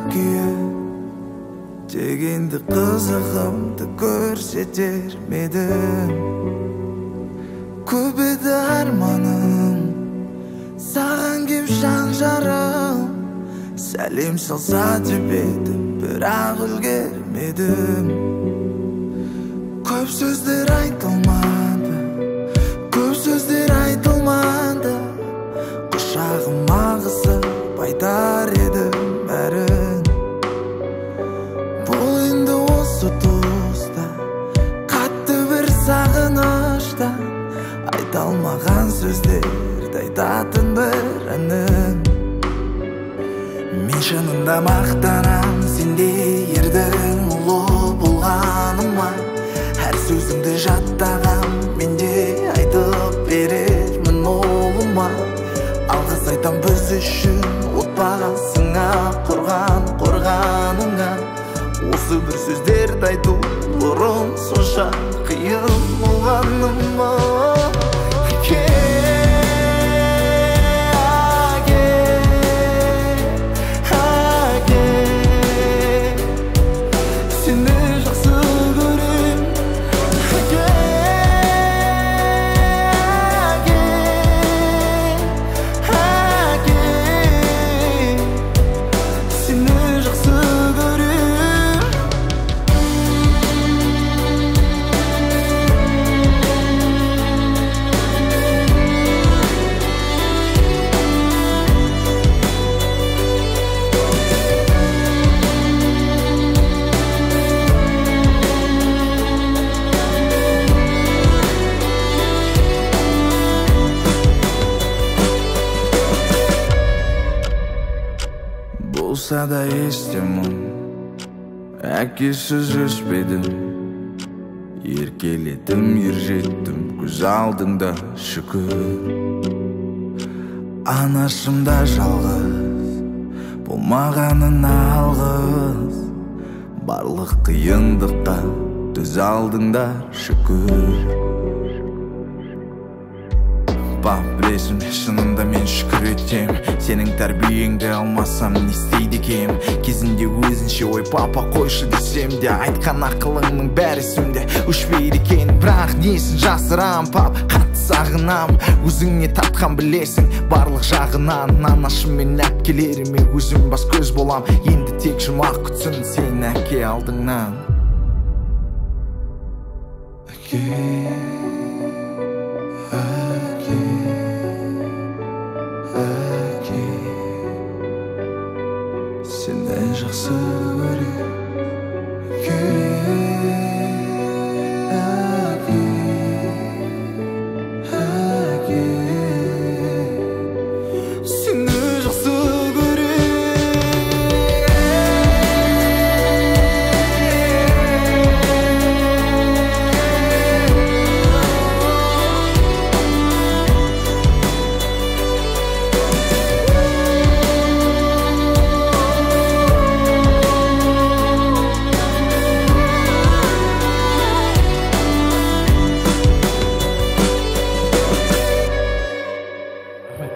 күйіп дегенді қызығымды көрсетер медім. Көп еді арманым саған кеп жан жарым, сәлем салса деп едім бірақ үлгермедім. Көп сөздер айтылмады, көп сөздер айтылмады, құшағыма қысып айтар едім бәрін. Бұл енді осы тұста қатты бір сағынышта, айта алмаған сөздерді айтатын бір әнім. Мен шынында мақтанам сендей ердің ұлы болғаныма, әр сөзіңді жаттағам менде айтып берермін ұлыма. Алғыс айтам біз үшін отбасыңа, қорғаныңа. Осы бір сөздерді айту бұрын сонша қиын болғаным ма? Болса да естемін, әкесіз өспедім, еркелетім, ержеттім, көз алдыңда шүкір. Анашымда жалғыз, болмағанына алғыс, барлық қиындыққа төз алдыңда шүкір. Білесің, шынында мен шүкір етем, сенің тәрбиеңді алмасам не істейді екем. Кезінде өзінше ой папа қойшы десем де, айтқан ақылыңның бәрі сөмде өшпейді екен. Бірақ несін жасырам пап, қатты сағынам, өзіңе тартқан білесің барлық жағынан. Анашым мен әпкелеріме өзім бас көз болам, енді тек жұмақ күтсін сен әке алдыңнан. Сені жақсы көрем.